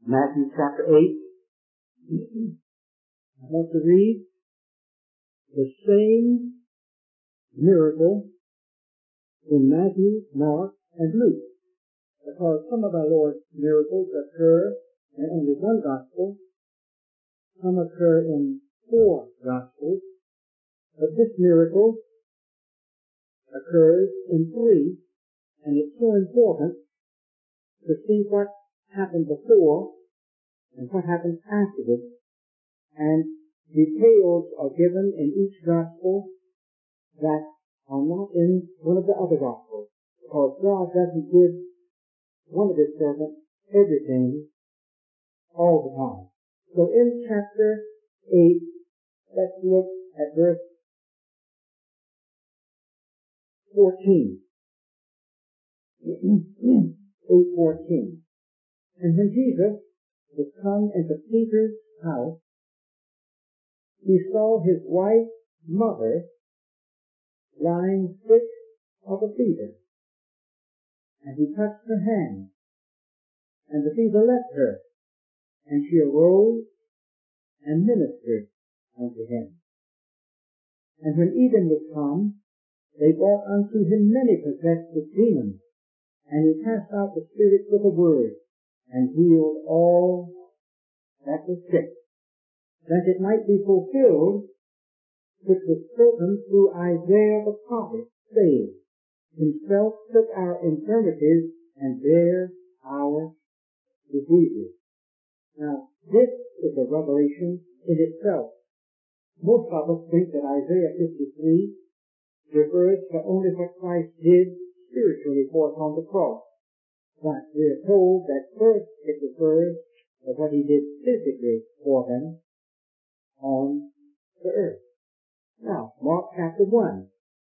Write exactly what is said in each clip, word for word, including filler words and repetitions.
Matthew chapter eight. I want to read the same miracle in Matthew, Mark, and Luke, because some of our Lord's miracles occur in only one gospel, some occur in four gospels, but this miracle occurs in three, and it's so important to see what happened before and what happened afterwards, and details are given in each gospel that are not in one of the other gospels, because God doesn't give one of his servants everything all the time. So in chapter eight, let's look at verse fourteen. eight fourteen. And when Jesus was come into Peter's house, he saw his wife's mother lying sick of a fever. And he touched her hand, and the fever left her, and she arose and ministered unto him. And when even was come, they brought unto him many possessed with demons, and he cast out the spirits with a word, and healed all that was sick, that it might be fulfilled which was spoken through Isaiah the prophet, saying, himself took our infirmities and bare our diseases. Now, this is a revelation in itself. Most of us think that Isaiah fifty-three refers to only what Christ did spiritually for us on the cross. But we are told that first it refers to what he did physically for them on the earth. Now, Mark chapter one,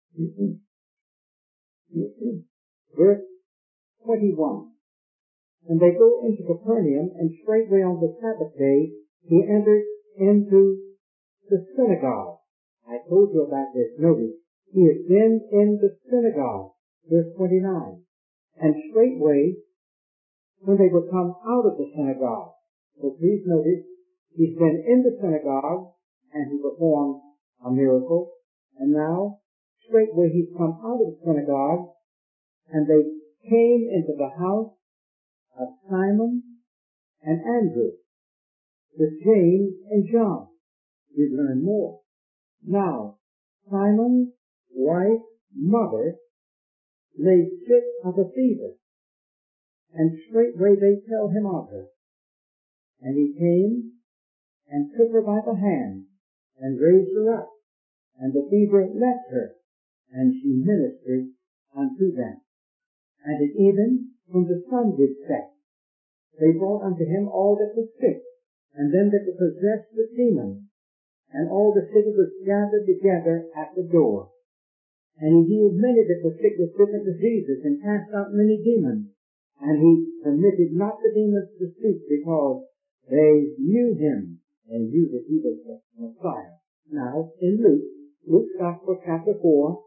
verse twenty-one. And they go into Capernaum, and straightway on the Sabbath day he entered into the synagogue. I told you about this. Notice, he has been in the synagogue. Verse twenty-nine. And straightway, when they were come out of the synagogue, so please notice, he's been in the synagogue, and he performed a miracle, and now, straightway he's come out of the synagogue, and they came into the house of Simon and Andrew, with James and John. We learn more. Now, Simon's wife's mother lay sick of a fever, and straightway they tell him of her. And he came and took her by the hand and raised her up, and the fever left her, and she ministered unto them. And at even when the sun did set, they brought unto him all that was sick, and them that were possessed with demons, and all the city was gathered together at the door. And he healed many that were sick with different diseases, and cast out many demons. And he permitted not the demons to speak, because they knew him, and knew that he was the Messiah. Now, in Luke, Luke's Gospel, chapter four,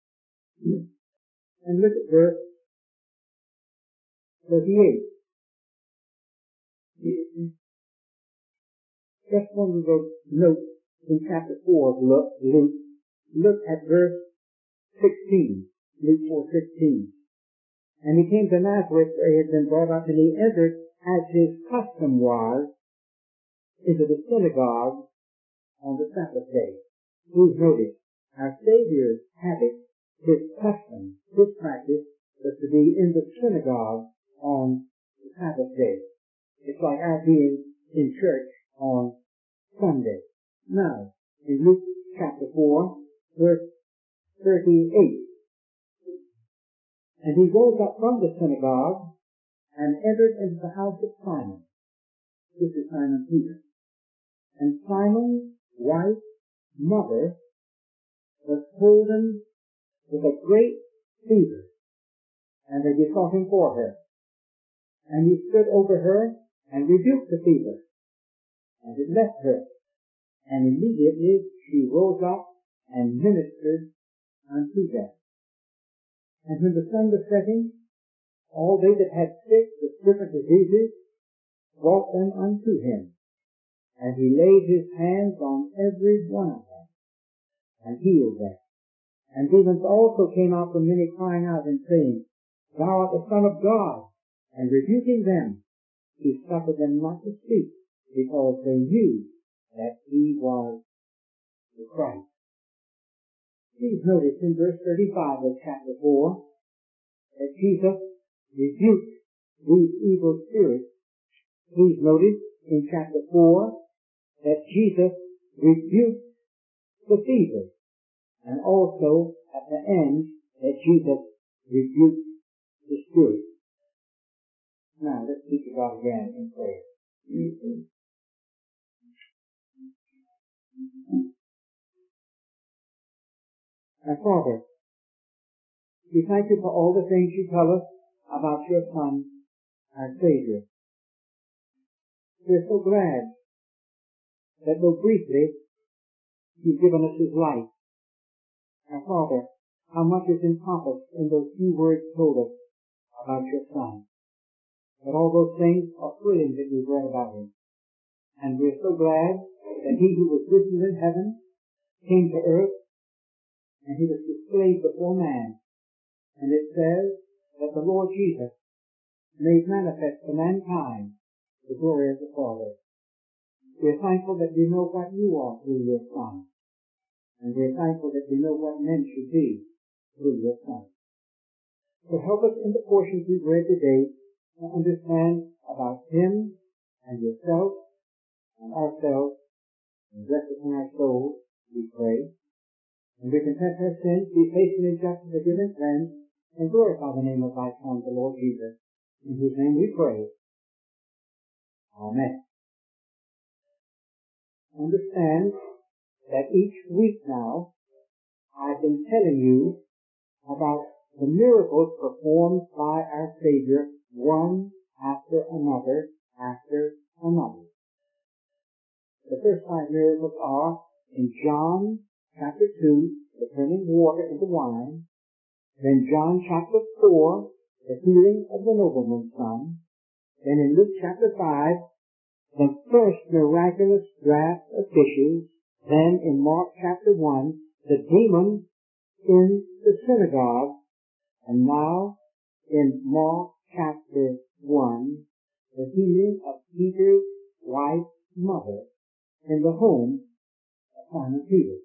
and look at verse thirty-eight. Just one little note in chapter four of Luke. Look at verse sixteen. Luke four sixteen. And he came to Nazareth, where he had been brought up, and he entered, as his custom was, into the synagogue on the Sabbath day. Please notice, our Savior's habit, his custom, his practice, was to be in the synagogue on the Sabbath day. It's like our being in church on Sunday. Now, in Luke chapter four, verse thirty-eight. And he rose up from the synagogue and entered into the house of Simon. This is Simon Peter. And Simon's wife's mother was holden with a great fever, and they besought him for her. And he stood over her and rebuked the fever, and it left her. And immediately she rose up and ministered unto them. And when the sun was setting, all they that had sick with different diseases brought them unto him. And he laid his hands on every one of them, and healed them. And demons also came out from many, crying out and saying, Thou art the Son of God. And rebuking them, he suffered them not to speak, because they knew that he was the Christ. Please notice in verse thirty-five of chapter four that Jesus rebuked these evil spirits. Please notice in chapter four that Jesus rebuked the fever, and also at the end that Jesus rebuked the spirit. Now let's speak to God again in prayer. And Father, we thank you for all the things you tell us about your Son, our Savior. We're so glad that though briefly you've given us his life. And Father, how much is encompassed in those few words told us about your Son. But all those things are thrilling that we've read about him. And we're so glad that he who was risen in heaven came to earth, and he was displayed before man. And it says that the Lord Jesus made manifest to mankind the glory of the Father. We're thankful that we know what you are through your Son. And we're thankful that we know what men should be through your Son. So help us in the portions we've read today to understand about him and yourself and ourselves, and rest us in our souls, we pray. And we confess our sins, be faithful and just to forgive and cleanse, and glorify the name of thy Son, the Lord Jesus, in whose name we pray. Amen. Understand that each week now, I've been telling you about the miracles performed by our Savior, one after another, after another. The first five miracles are in John chapter two, the turning water into wine. Then John chapter four, the healing of the nobleman's son. Then in Luke chapter five, the first miraculous draught of fishes. Then in Mark chapter one, the demon in the synagogue. And now in Mark chapter one, the healing of Peter's wife's mother in the home of Simon Peter.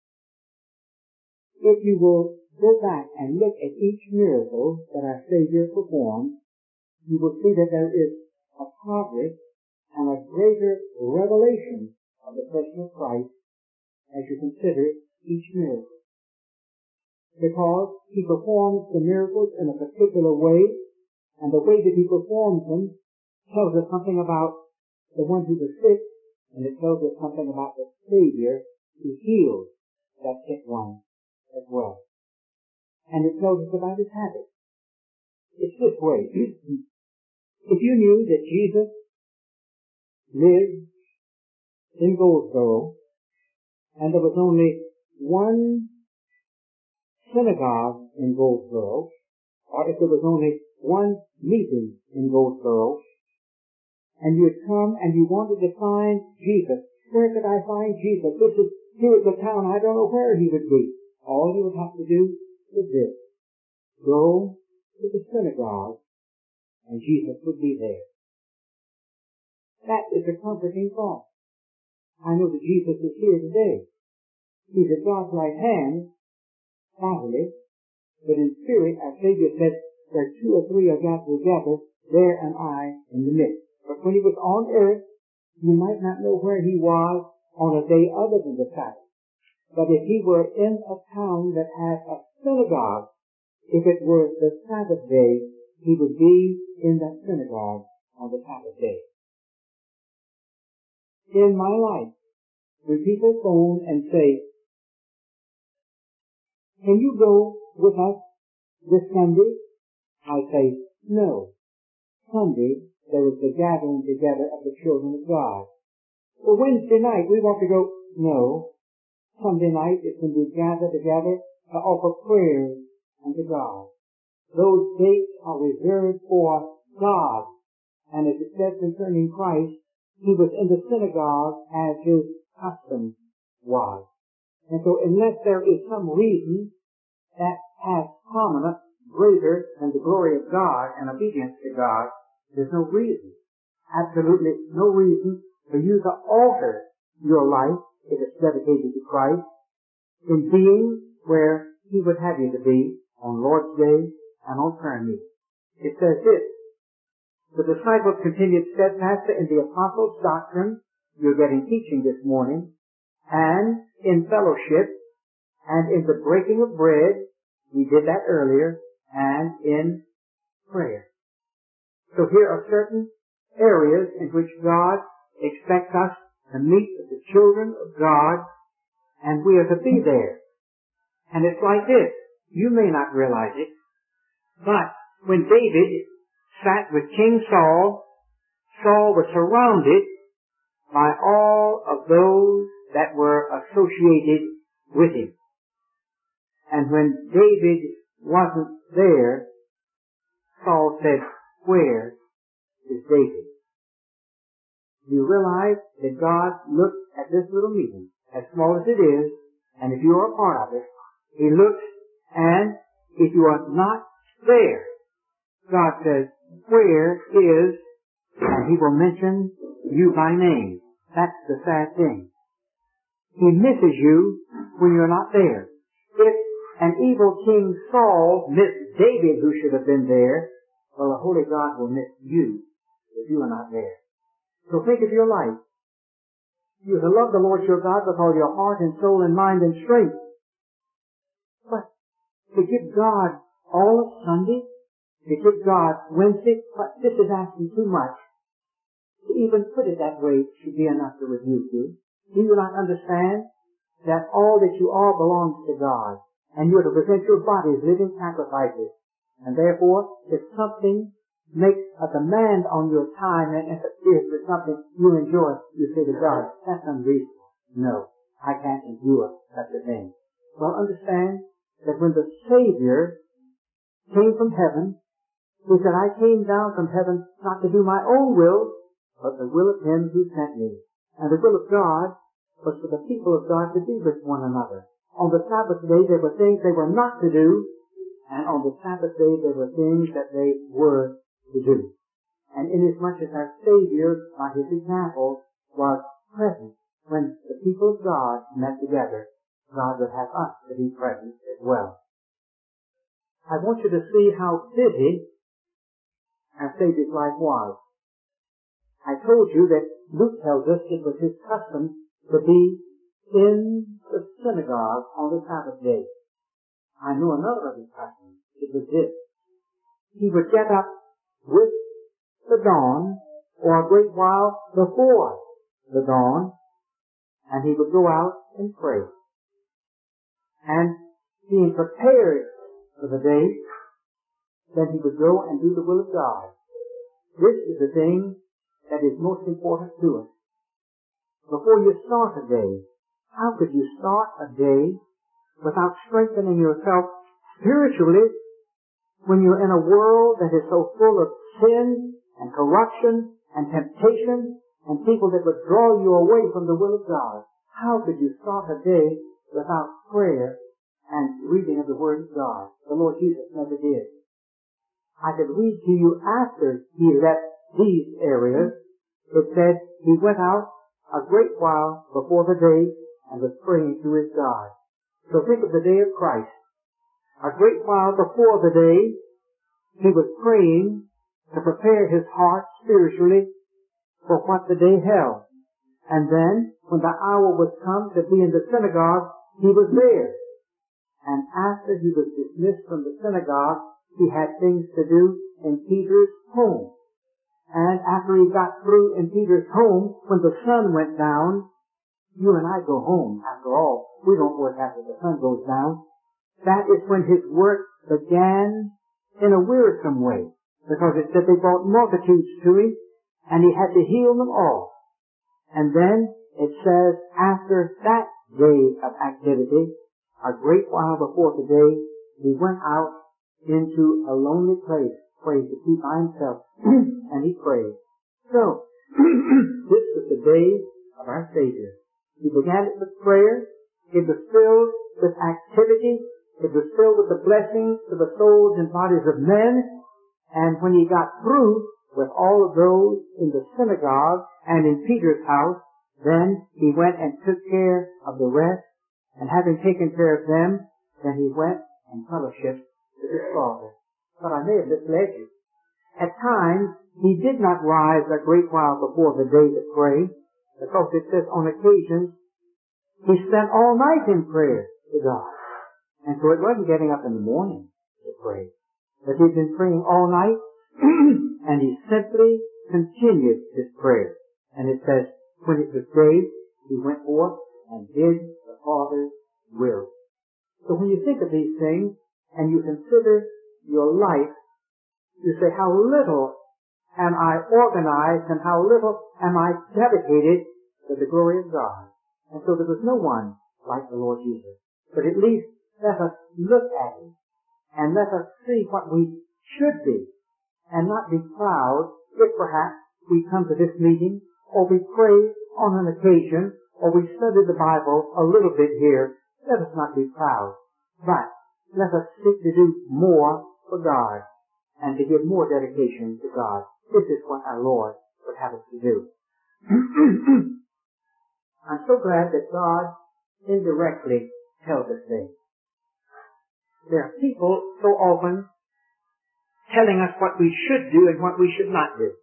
If you will go back and look at each miracle that our Savior performed, you will see that there is a progress and a greater revelation of the person of Christ as you consider each miracle. Because he performs the miracles in a particular way, and the way that he performs them tells us something about the one who was sick, and it tells us something about the Savior who healed that sick one as well. And it tells us about his habit. It's this way. If you knew that Jesus lived in Goldsboro, and there was only one synagogue in Goldsboro, or if there was only one meeting in Goldsboro, and you had come and you wanted to find Jesus, where could I find Jesus? This is here at the town, I don't know where he would be. All you would have to do is this. Go to the synagogue, and Jesus would be there. That is a comforting thought. I know that Jesus is here today. He's at God's right hand, bodily, but in spirit, our Savior said, where two or three are gathered together, there am I in the midst. But when he was on earth, you might not know where he was on a day other than the Sabbath. But if he were in a town that had a synagogue, if it were the Sabbath day, he would be in that synagogue on the Sabbath day. In my life, when people phone and say, can you go with us this Sunday? I say, no. Sunday, there is the gathering together of the children of God. Well, Wednesday night, we want to go. No. Sunday night is when we gather together to offer prayers unto God. Those dates are reserved for God And as it says concerning Christ, he was in the synagogue as his custom was. And so unless there is some reason that has prominence greater than the glory of God and obedience to God, there's no reason, absolutely no reason for you to alter your life if it's dedicated to Christ in being where he would have you to be on Lord's Day and on prayer meeting. It says this: the disciples continued steadfast in the apostles' doctrine. You're getting teaching this morning. And in fellowship, and in the breaking of bread, we did that earlier, and in prayer. So here are certain areas in which God expects us to meet with the children of God, and we are to be there. And it's like this. You may not realize it, but when David sat with King Saul, Saul was surrounded by all of those that were associated with him. And when David wasn't there, Saul said, "Where is David?" You realize that God looked at this little meeting, as small as it is, and if you are a part of it, he looks, and if you are not there, God says, "Where is," and he will mention you by name. That's the sad thing. He misses you when you're not there. If an evil King Saul missed David, who should have been there, well, the Holy God will miss you if you are not there. So think of your life. You are to love the Lord your God with all your heart and soul and mind and strength. But to give God all of Sunday, to give God Wednesday, but this is asking too much. To even put it that way should be enough to rebuke you. Do you not understand that all that you are belongs to God, and you are to present your bodies living sacrifices? And therefore, if something makes a demand on your time, and if it is for something you enjoy, you say to God, "That's unreasonable. No, I can't endure such a thing." Well, understand that when the Savior came from heaven, he said, "I came down from heaven not to do my own will, but the will of him who sent me." And the will of God was for the people of God to be with one another. On the Sabbath day, there were things they were not to do, and on the Sabbath day, there were things that they were to do. And inasmuch as our Savior, by his example, was present when the people of God met together, God would have us to be present as well. I want you to see how busy our Savior's life was. I told you that Luke tells us it was his custom to be in the synagogue on the Sabbath day. I know another of his customs. It was this. He would get up with the dawn, or a great while before the dawn, and he would go out and pray. And being prepared for the day, then he would go and do the will of God. This is the thing that is most important to us. Before you start a day, how could you start a day without strengthening yourself spiritually when you're in a world that is so full of sin and corruption and temptation and people that would draw you away from the will of God? How could you start a day without prayer and reading of the Word of God? The Lord Jesus never did. I could read to you after he left these areas. It said he went out a great while before the day and was praying to his God. So think of the day of Christ. A great while before the day, he was praying to prepare his heart spiritually for what the day held. And then, when the hour was come to be in the synagogue, he was there. And after he was dismissed from the synagogue, he had things to do in Peter's home. And after he got through in Peter's home, when the sun went down, you and I go home, after all. We don't work after the sun goes down. That is when his work began in a wearisome way, because it said they brought multitudes to him, and he had to heal them all. And then it says, after that day of activity, a great while before the day, he went out into a lonely place, prayed to keep by himself, and he prayed. So, this was the day of our Savior. He began it with prayer. It was filled with activity. It was filled with the blessings to the souls and bodies of men. And when he got through with all of those in the synagogue and in Peter's house, then he went and took care of the rest. And having taken care of them, then he went and fellowshiped with his Father. But I may have misled you. At times, he did not rise a great while before the day to pray, because it says on occasions, he spent all night in prayer to God. And so it wasn't getting up in the morning to pray. But he'd been praying all night, and he simply continued his prayer. And it says, when it was day, he went forth and did the Father's will. So when you think of these things, and you consider your life, you say, how little am I organized, and how little am I dedicated to the glory of God. And so there was no one like the Lord Jesus. But at least let us look at him, and let us see what we should be, and not be proud if perhaps we come to this meeting, or we pray on an occasion, or we study the Bible a little bit here. Let us not be proud, but let us seek to do more for God, and to give more dedication to God. This is what our Lord would have us to do. I'm so glad that God indirectly tells us things. There are people so often telling us what we should do and what we should not do.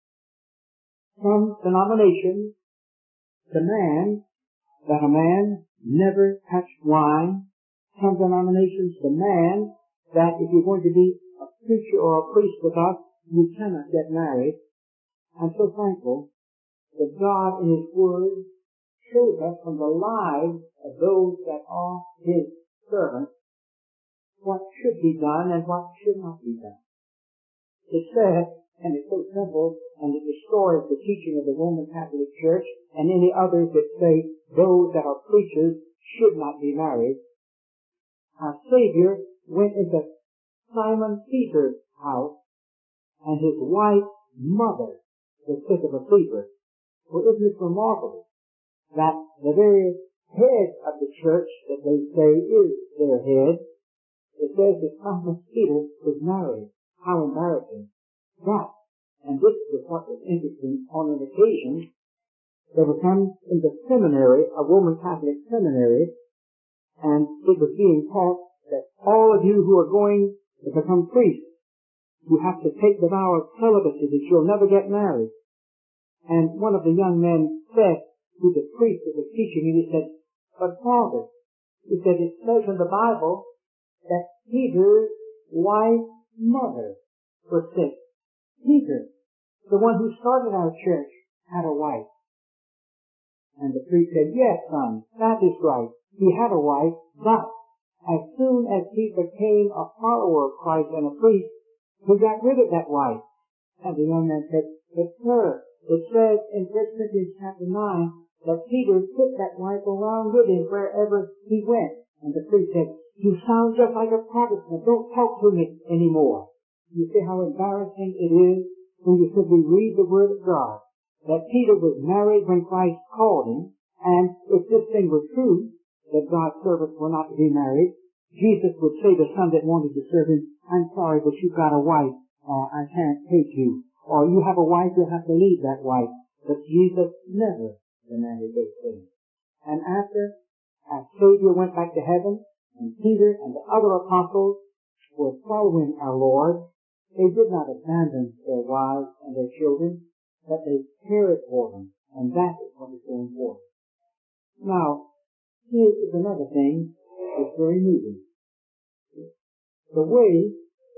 Some denominations demand that a man never touch wine. Some denominations demand that if you're going to be a preacher or a priest with us, you cannot get married. I'm so thankful that God in His Word shows us from the lives of those that are His servants what should be done and what should not be done. It says, and it's so simple, and it destroys the teaching of the Roman Catholic Church and any others that say those that are preachers should not be married. Our Savior went into Simon Peter's house, and his wife's mother was sick of a fever. Well, isn't it remarkable that the very head of the church that they say is their head, it says that Simon Peter was married. How embarrassing. But, and this was what was interesting, on an occasion, there was some in the seminary, a Roman Catholic seminary, and it was being taught that all of you who are going to become priests, you have to take the vow of celibacy, that you'll never get married. And one of the young men said to the priest that was teaching him, he said, but Father, he said, it says in the Bible that Peter's wife's mother was sick. Peter, the one who started our church, had a wife. And the priest said, yes, son, that is right. He had a wife, but as soon as he became a follower of Christ and a priest, he got rid of that wife. And the young man said, but sir, it says in First Corinthians chapter nine that Peter took that wife around with him wherever he went. And the priest said, you sound just like a Protestant. Don't talk to me anymore. You see how embarrassing it is when you simply read the Word of God, that Peter was married when Christ called him, and if this thing were true, that God's servants were not to be married, Jesus would say to some that wanted to serve him, I'm sorry, but you've got a wife, or I can't take you. Or you have a wife, you'll have to leave that wife. But Jesus never demanded those things. And after our Savior went back to heaven, and Peter and the other apostles were following our Lord, they did not abandon their wives and their children, but they cared for them. And that is what is so important. Now, here is another thing that's very moving. The way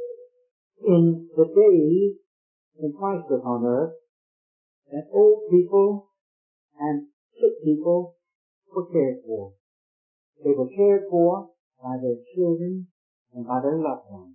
in the days when Christ was on earth, that old people and sick people were cared for. They were cared for by their children and by their loved ones.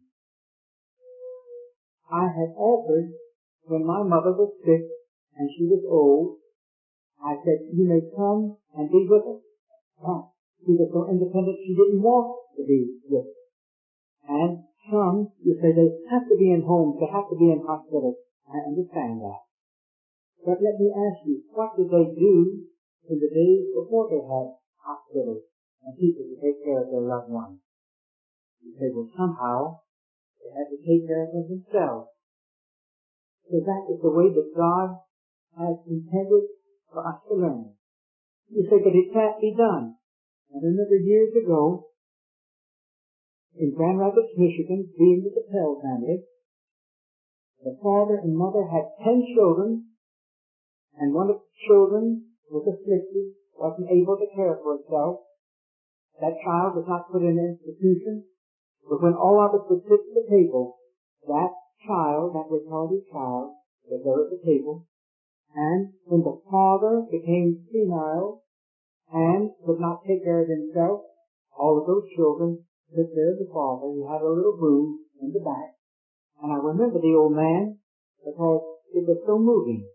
I had offered, when my mother was sick and she was old, I said, you may come and be with us. But she was so independent she didn't want to be with us. And some, you say, they have to be in homes, they have to be in hospitals. I understand that. But let me ask you, what did they do in the days before they had hospitals and people to take care of their loved ones? You say, well, somehow they had to take care of them themselves. So that is the way that God has intended for us to learn. You say, but it can't be done. I remember years ago, in Grand Rapids, Michigan, being with the Pell family, the father and mother had ten children, and one of the children was afflicted, wasn't able to care for itself. That child was not put in an institution, but when all of us would sit at the table, that child, that retarded child, was there at the table, and when the father became senile and could not take care of himself, all of those children took care of the father. He had a little room in the back, and I remember the old man because it was so moving.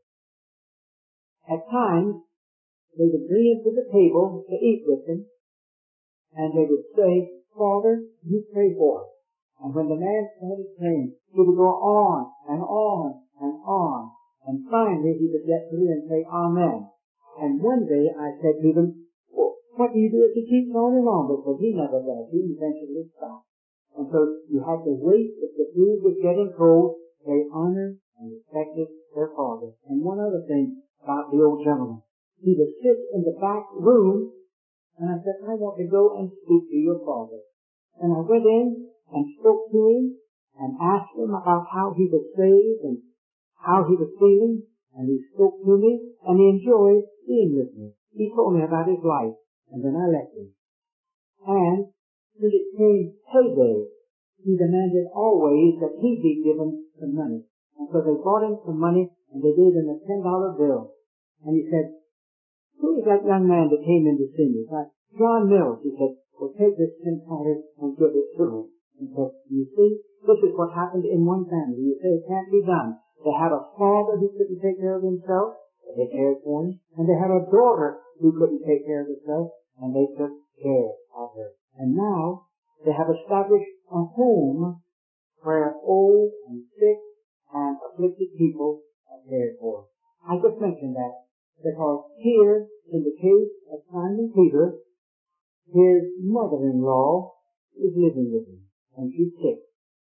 At times, they would bring him to the table to eat with him, and they would say, Father, you pray for us. And when the man started praying, he would go on and on and on, and finally he would get through and say, Amen. And one day I said to them, well, what do you do if he keeps on and on? Because he never does. He eventually stops. And so you had to wait. If the food was getting cold, they honored and respected their father. And one other thing about the old gentleman. He would sit in the back room, and I said, I want to go and speak to your father. And I went in and spoke to him and asked him about how he was saved and how he was feeling. And he spoke to me, and he enjoyed being with me. He told me about his life, and then I left him. And when it came payday, he demanded always that he be given some money. And so they brought him some money, and they gave him a ten dollar bill. And he said, who is that young man that came in to see me? Like, John Mills. He said, well, take this ten dollars and give it to him. And said, you see, this is what happened in one family. You say it can't be done. They had a father who couldn't take care of himself, but they cared for him. And they had a daughter who couldn't take care of herself, and they took care of her. And now they have established a home where old and sick and afflicted people are cared for. I just mentioned that because here, in the case of Simon Peter, his mother-in-law is living with him, and she's sick.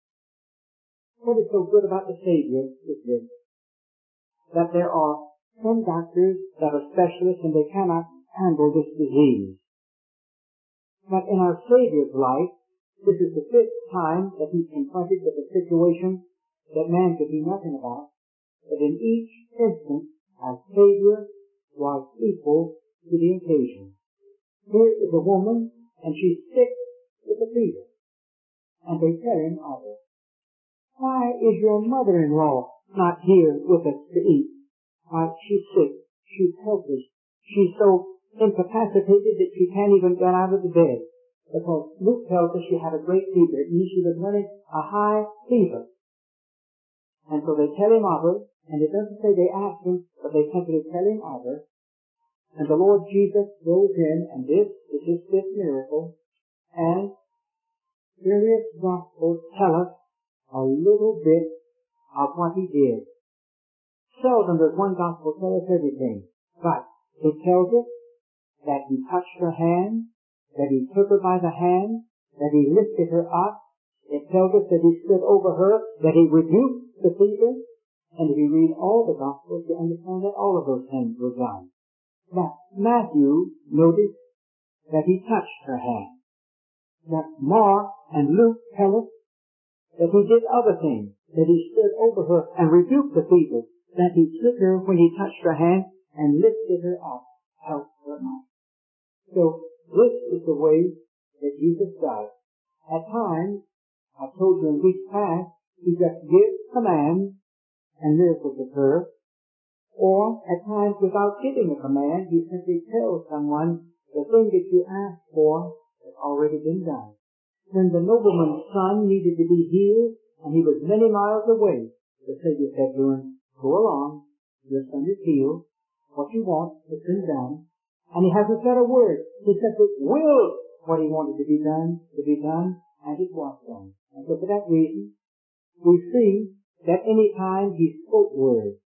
What is so good about the Savior is this, that there are some doctors that are specialists and they cannot handle this disease. But in our Savior's life, this is the fifth time that he's confronted with a situation that man could do nothing about. But in each instance, our Savior was equal to the occasion. Here is a woman, and she's sick with a fever. And they tell him of it. Why is your mother-in-law not here with us to eat? Why, she's sick. She's helpless. She's so incapacitated that she can't even get out of the bed. Because Luke tells us she had a great fever. It means she was running a high fever. And so they tell him of her, and it doesn't say they asked him, but they simply tell him of her. And the Lord Jesus goes in, and this is his fifth miracle, and various Gospels tell us a little bit of what he did. Seldom does one Gospel tell us everything, but it tells us that he touched her hand, that he took her by the hand, that he lifted her up. It tells us that he stood over her, that he rebuked the fever, and if you read all the Gospels, you understand that all of those things were done. Now, Matthew noticed that he touched her hand. Now, Mark and Luke tell us that he did other things, that he stood over her and rebuked the fever, that he took her when he touched her hand and lifted her up, helped her up. So, this is the way that Jesus does. At times, I've told you in weeks past, he just gives commands and miracles occur. Or, at times, without giving a command, he simply tells someone the thing that you asked for has already been done. When the nobleman's son needed to be healed, and he was many miles away, the Savior said to him, go along, your son is healed, what you want has been done. And he hasn't said a word. He simply willed what he wanted to be done, to be done, and it was done. And so for that reason, we see that any time he spoke words,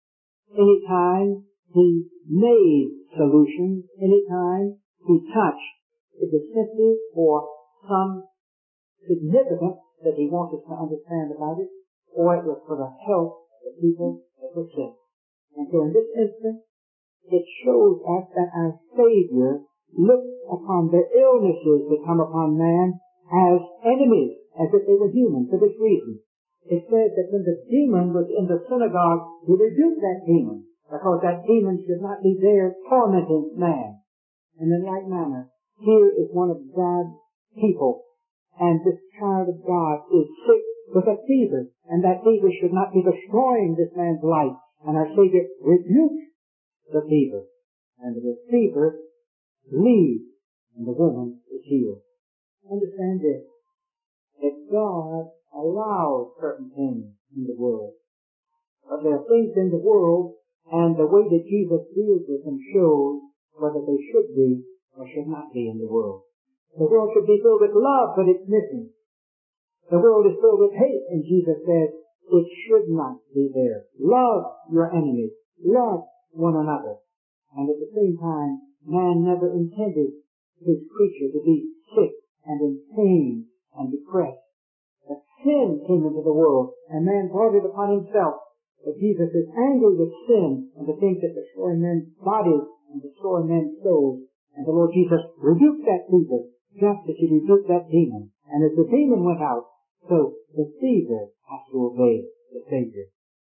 anytime he made solutions, anytime he touched, it was simply for some significance that he wanted us to understand about it, or it was for the health of the people that were sick. And so in this instance, it shows us that our Savior looked upon the illnesses that come upon man as enemies, as if they were human, for this reason. It says that when the demon was in the synagogue, he rebuked that demon, because that demon should not be there tormenting man. And in like manner, here is one of God's people, and this child of God is sick with a fever, and that fever should not be destroying this man's life. And our Savior rebukes the fever, and the fever leaves, and the woman is healed. Understand this, that God allows certain things in the world. But there are things in the world, and the way that Jesus deals with them shows whether they should be or should not be in the world. The world should be filled with love, but it's missing. The world is filled with hate, and Jesus says it should not be there. Love your enemies. Love one another. And at the same time, man never intended his creature to be sick and in pain and depressed. But sin came into the world, and man brought it upon himself. But Jesus is angry with sin and the things that destroy men's bodies and destroy men's souls. And the Lord Jesus rebuked that fever, just as he rebuked that demon. And as the demon went out, so the fever has to obey the Savior.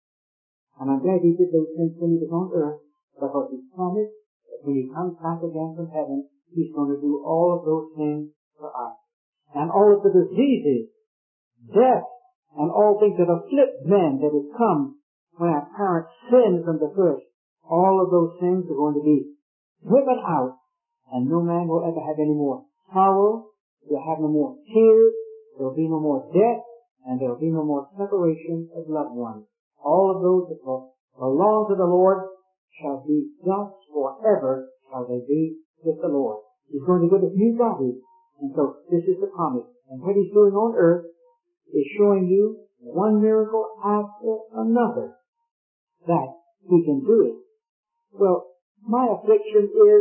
And I'm glad he did those things when he was on earth, because he promised that when he comes back again from heaven, he's going to do all of those things for us. And all of the diseases, death, and all things that afflict men that have come when our parents sinned from the first, all of those things are going to be driven out, and no man will ever have any more sorrow, will have no more tears, there will be no more death, and there will be no more separation of loved ones. All of those that will belong to the Lord shall be thus forever, shall they be with the Lord. He's going to give us new bodies, and so this is the promise. And what he's doing on earth is showing you one miracle after another that he can do it. Well, my affliction is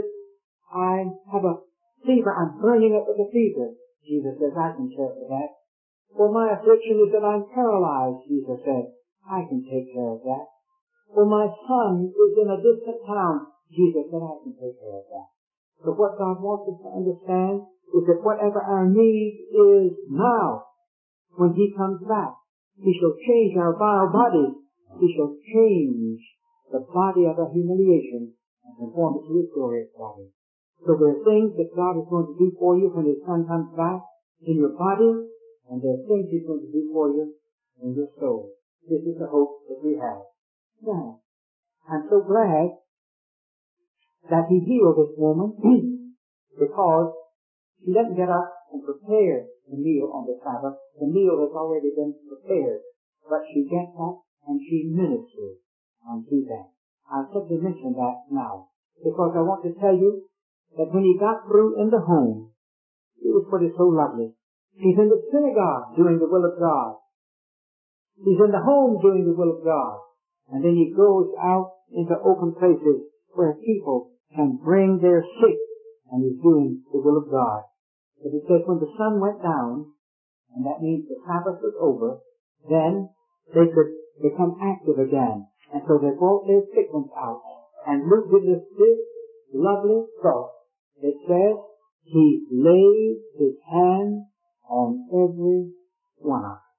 I have a fever. I'm burning up with a fever. Jesus says, I can care for that. Well, my affliction is that I'm paralyzed. Jesus says, I can take care of that. Well, my son is in a distant town. Jesus said, I can take care of that. So what God wants us to understand is that whatever our need is now, when he comes back, he shall change our vile bodies. He shall change the body of our humiliation and conform it to his glorious body. So there are things that God is going to do for you when his son comes back in your body, and there are things he's going to do for you in your soul. This is the hope that we have. Now, I'm so glad that he healed this woman because she doesn't get up and prepare the meal on the Sabbath. The meal has already been prepared, but she gets up and she ministers unto them. I'll simply mention that now because I want to tell you that when he got through in the home, it was what is so lovely. He's in the synagogue doing the will of God. He's in the home doing the will of God. And then he goes out into open places where people can bring their sick, and he's doing the will of God. But he says when the sun went down, and that means the Sabbath was over, then they could become active again. And so they brought their sick ones out. And Luke gives us this lovely thought. It says, he laid his hand on every one of us.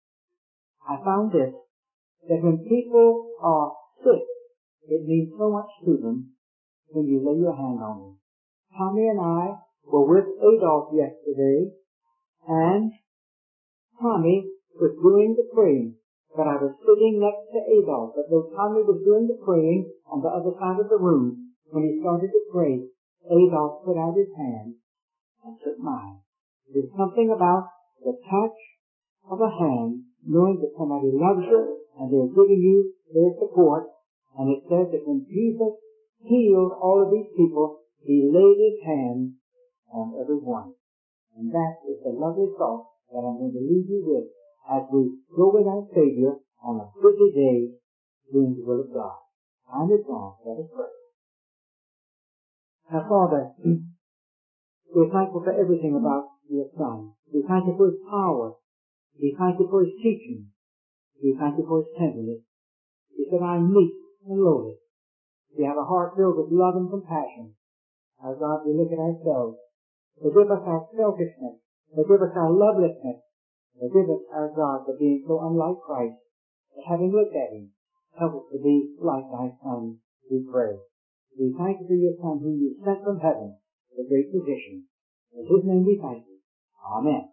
I found this, that when people are sick, it means so much to them when you lay your hand on them. Tommy and I were with Adolf yesterday, and Tommy was doing the praying, but I was sitting next to Adolf. But though Tommy was doing the praying on the other side of the room, when he started to pray, Adolf put out his hand and took mine. There's something about the touch of a hand, knowing that somebody loves you and they're giving you their support. And it says that when Jesus healed all of these people, he laid his hand on every one. And that is the lovely thought that I'm going to leave you with as we go with our Savior on a busy day doing the will of God. Time is gone. Let us pray. Now, Father, we're thankful for everything about your Son. We thank you for his power. We thank you for his teaching. We thank you for his tenderness. He said, I am meek and lowly. We have a heart filled with love and compassion. Our God, we look at ourselves. Forgive us our selfishness. Forgive us our lovelessness. Forgive us, our God, for being so unlike Christ. But having looked at him, help us to be like thy Son, we pray. We thank you for your Son whom you sent from heaven, the great physician. In his name we thank you. Amen.